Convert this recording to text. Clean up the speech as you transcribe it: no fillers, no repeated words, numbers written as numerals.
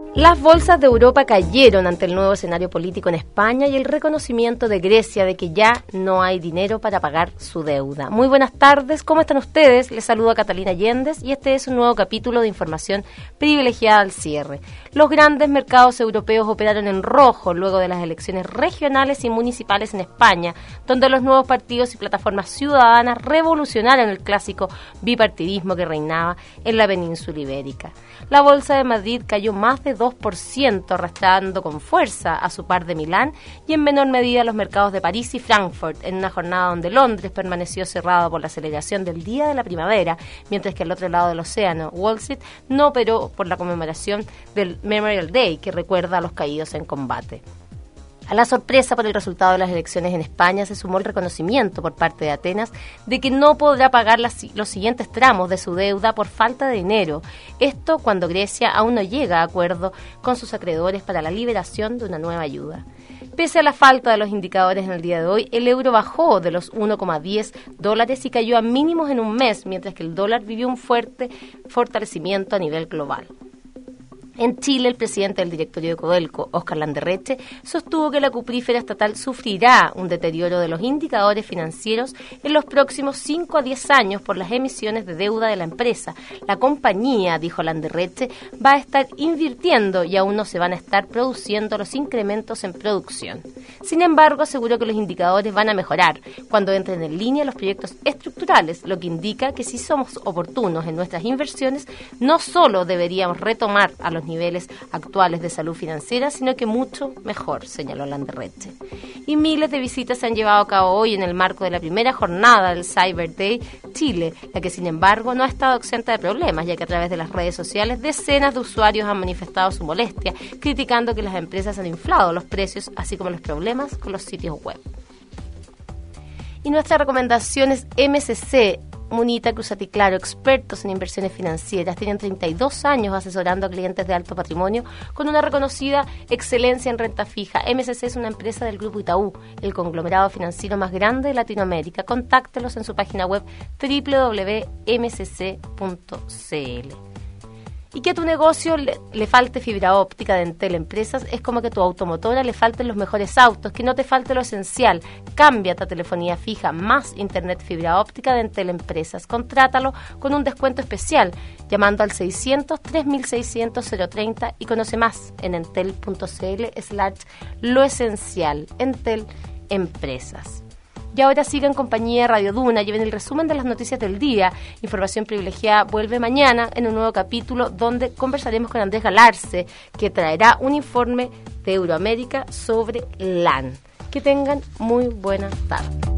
Las bolsas de Europa cayeron ante el nuevo escenario político en España y el reconocimiento de Grecia de que ya no hay dinero para pagar su deuda. Muy buenas tardes, ¿cómo están ustedes? Les saluda Catalina Yéndez y este es un nuevo capítulo de información privilegiada al cierre. Los grandes mercados europeos operaron en rojo luego de las elecciones regionales y municipales en España, donde los nuevos partidos y plataformas ciudadanas revolucionaron el clásico bipartidismo que reinaba en la península ibérica. La bolsa de Madrid cayó más de 2%, arrastrando con fuerza a su par de Milán y en menor medida los mercados de París y Frankfurt, en una jornada donde Londres permaneció cerrado por la celebración del Día de la Primavera, mientras que al otro lado del océano, Wall Street no operó por la conmemoración del Memorial Day, que recuerda a los caídos en combate. A la sorpresa por el resultado de las elecciones en España se sumó el reconocimiento por parte de Atenas de que no podrá pagar los siguientes tramos de su deuda por falta de dinero. Esto cuando Grecia aún no llega a acuerdo con sus acreedores para la liberación de una nueva ayuda. Pese a la falta de los indicadores en el día de hoy, el euro bajó de los $1,10 y cayó a mínimos en un mes, mientras que el dólar vivió un fuerte fortalecimiento a nivel global. En Chile, el presidente del directorio de Codelco, Óscar Landerreche, sostuvo que la cuprífera estatal sufrirá un deterioro de los indicadores financieros en los próximos 5 a 10 años por las emisiones de deuda de la empresa. La compañía, dijo Landerreche, va a estar invirtiendo y aún no se van a estar produciendo los incrementos en producción. Sin embargo, aseguró que los indicadores van a mejorar cuando entren en línea los proyectos estructurales, lo que indica que si somos oportunos en nuestras inversiones, no solo deberíamos retomar a los niveles actuales de salud financiera, sino que mucho mejor, señaló Landerreche. Y miles de visitas se han llevado a cabo hoy en el marco de la primera jornada del Cyber Day Chile, la que sin embargo no ha estado exenta de problemas, ya que a través de las redes sociales decenas de usuarios han manifestado su molestia, criticando que las empresas han inflado los precios, así como los problemas con los sitios web. Y nuestra recomendación es MSC, Munita Cruzati Claro, expertos en inversiones financieras. Tienen 32 años asesorando a clientes de alto patrimonio con una reconocida excelencia en renta fija. MSC es una empresa del Grupo Itaú, el conglomerado financiero más grande de Latinoamérica. Contáctelos en su página web www.msc.cl. Y que a tu negocio le falte fibra óptica de Entel Empresas es como que a tu automotora le falten los mejores autos, que no te falte lo esencial. Cámbiate a telefonía fija más internet fibra óptica de Entel Empresas. Contrátalo con un descuento especial llamando al 600-3600-030 y conoce más en entel.cl/lo esencial. Entel Empresas. Y ahora siga en compañía de Radio Duna, lleven el resumen de las noticias del día. Información privilegiada vuelve mañana en un nuevo capítulo donde conversaremos con Andrés Galarce, que traerá un informe de Euroamérica sobre LAN. Que tengan muy buena tarde.